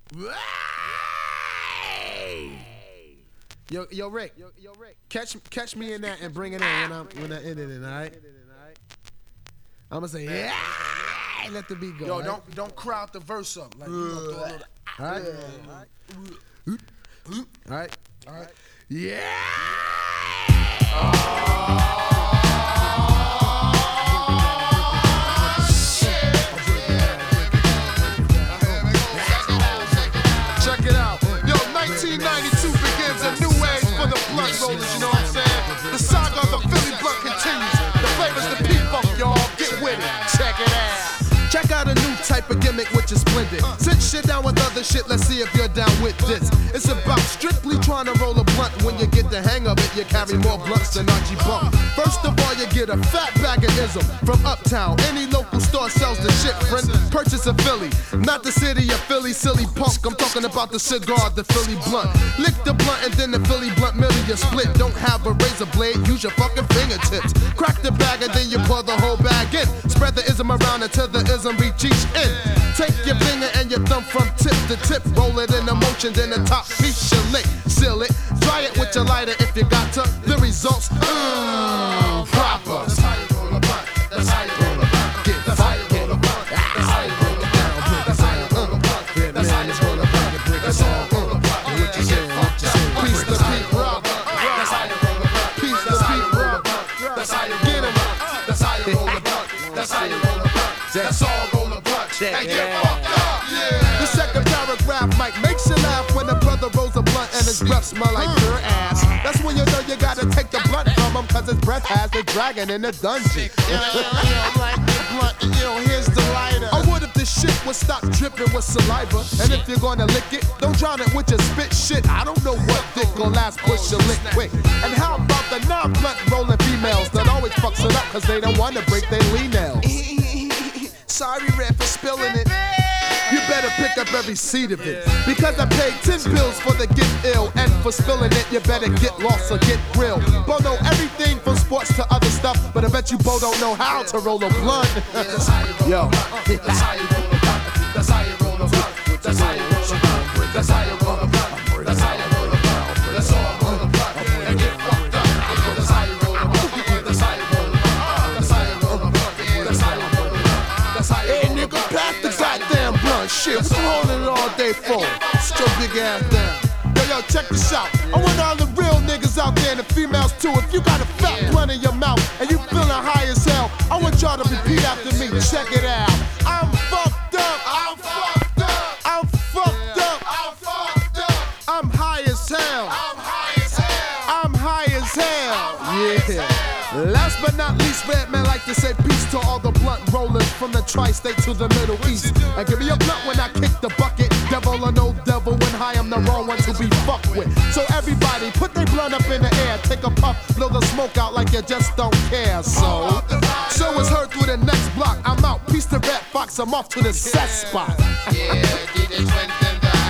Yo, Rick. Catch me in that and bring it in when I edit it, all right? I'm gonna say, yeah, let the beat go. Yo, right? don't crowd the verse up. Like, you know, throw a little, All right. All right. all right. Yeah. Check it out. Yo, 1992 begins a new age for the blunt rollers, you know what I'm saying? The saga of the Philly blunt continues. The flavor's the P-Funk, y'all. Get with it. Check it out. Check out a new type of gimmick, which is splendid. Sit shit down with other shit, let's see if you're down with this. It's about strictly trying to roll a blunt. When you get the hang of it, you carry more blunts than Archie Bump. First of all, you get a fat bag of ism from Uptown. Any local store sells the shit, friend. Purchase a Philly, not the city of Philly, silly punk. I'm talking about the cigar, the Philly blunt. Lick the blunt and then the Philly blunt middle you split. Don't have a razor blade, use your fucking fingertips. Crack the bag and then you pour the whole bag in. Spread the ism around until the ism reach each end. Take your finger and your thumb from tip to tip. Roll it in a motion, then the top piece you lick. Seal it, dry it with your lighter if you got to. The results, proper. That's how you roll a blunt. That's how you roll a blunt. That's how you roll a blunt. That's how you roll a blunt. That's how you roll a blunt. That's how you roll a blunt. That's how you roll a blunt. What you get fucked up. Piece the beat, rock. That's how you roll a blunt. Piece the beat, rock. That's how you get 'em. That's how you roll a blunt. That's how you roll a blunt. That's all roll a blunt. And get fucked up. Yeah. The second paragraph might makes you laugh when a brother rolls a blunt and his breath smell like your ass. That's when you know you gotta take the blunt from him, cause his breath has the dragon in the dungeon. Like the blunt, here's the lighter. Or what if this shit would stop dripping with saliva? And if you're gonna lick it, don't drown it with your spit shit. I don't know what dick or last push you lick quick. And how about the non-blunt rolling females that always fucks it up cause they don't wanna break their lean nails? Sorry, Red, for spilling it. You better pick up every seed of it. Because I paid 10 pills for the get ill. And for spilling it, you better get lost or get grilled. Bo know everything from sports to other stuff. But I bet you Bo don't know how to roll a blunt. Yo. That's how you roll a blunt. That's how you roll a blunt. That's how you roll a blunt. That's how you roll a blunt. That's how you roll a blunt. That's all roll a blunt. And get fucked up. That's how you roll a blunt. That's how you roll a blunt. That's how you roll a blunt. That's how you roll a blunt. That's how you roll a blunt. Hey, nigga, pass the goddamn blunt. Shit, what you holding it all day for? Sit your big ass down. Yo, check this out. I want all the real niggas out there and the females too. If you got a fat blunt in your mouth and you feeling high as hell, I want y'all to repeat after me. Check it out. I'm fucked up. I'm fucked up. I'm fucked up. I'm fucked up. I'm high as hell. I'm high as hell. I'm high as hell. Yeah. Last but not least, Redman like to say peace to all the blunt rollers from the tri-state to the Middle East. And give me a blunt when I kick the bucket. Devil or no devil, when high I'm the wrong one to be fucked with. So everybody put their blunt up in the air, take a puff, blow the smoke out like you just don't care. So it's heard through the next block. I'm out. Peace to Red Fox, I'm off to the set spot. Yeah, DJ Twin